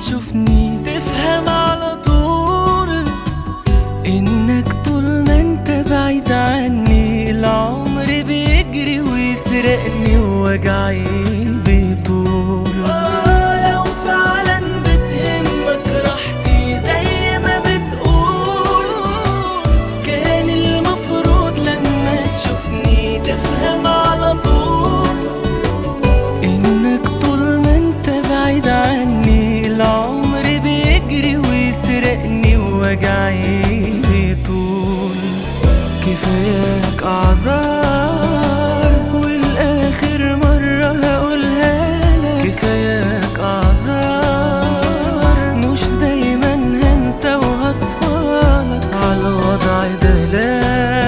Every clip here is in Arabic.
تشوفني تفهم على طول إنك طول ما انت بعيد عني العمر بيجري ويسرقني ووجعي بيطول. لو فعلا بتهمك راحتي زي ما بتقول كان المفروض لما تشوفني تفهم على طول إنك طول ما انت بعيد عني العمر بيجري ويسرقني ووجعي بيطول. كفاياك أعذار والآخر مرة هقولها لك، كفاياك أعذار مش دايما هنسى وهصفالك على الوضع ده، لا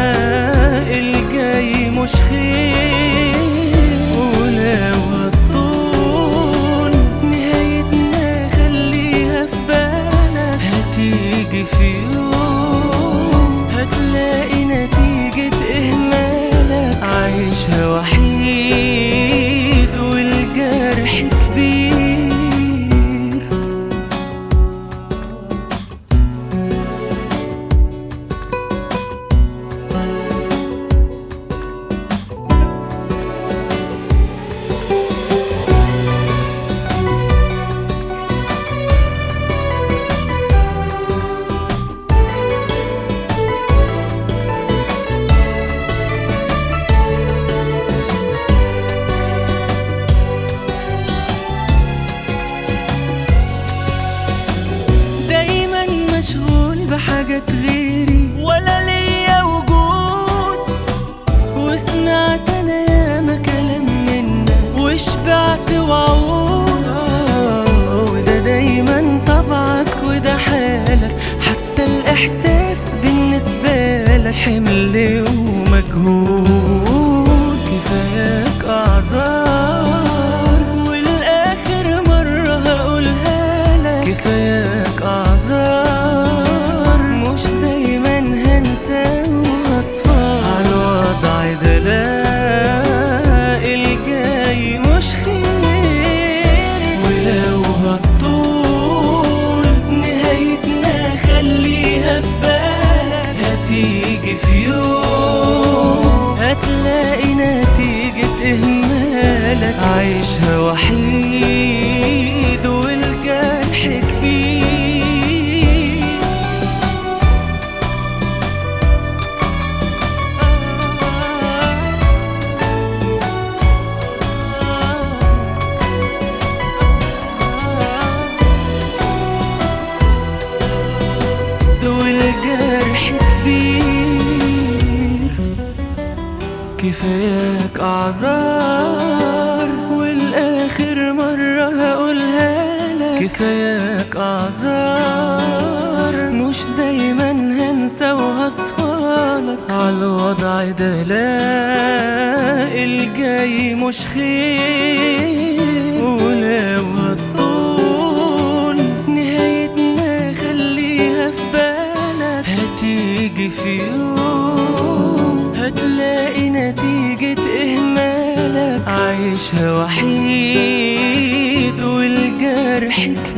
الجاي مش خير. ولو هتطول نهايتنا خليها في بالك، هتيجي في يوم هتلاقي نتيجة إهمالك. عايشها وحيد والجرح كبير. مشغول بحاجات غيري ولا ليا وجود، وسمعت انا ياما كلام منك وشبعت وعود. وده دايما طبعك وده حالك، حتى الاحساس بالنسبة لك حمل ومجهود. كفاياك اعذار والاخر مرة هقولها لك، كفاياك اعذار مش دايما هنسى وهصفى على الوضع ده، لا الجاي مش خير. ولو هتطول نهايتنا خليها في بالك، هتيجي في يوم هتلاقي نتيجة إهمالك. عايشها وحيد والجرح كبير. والجرح كبير. كفاياك أعذار والآخر مرة هقولها لك، كفاياك أعذار مش دايما هنسى وهصفالك على الوضع ده، لا الجاي مش خير. ولو هتطول نهايتنا خليها في بالك، هتيجي في يوم هتلاقي نتيجة إهمالك. عايشها وحيد والجرح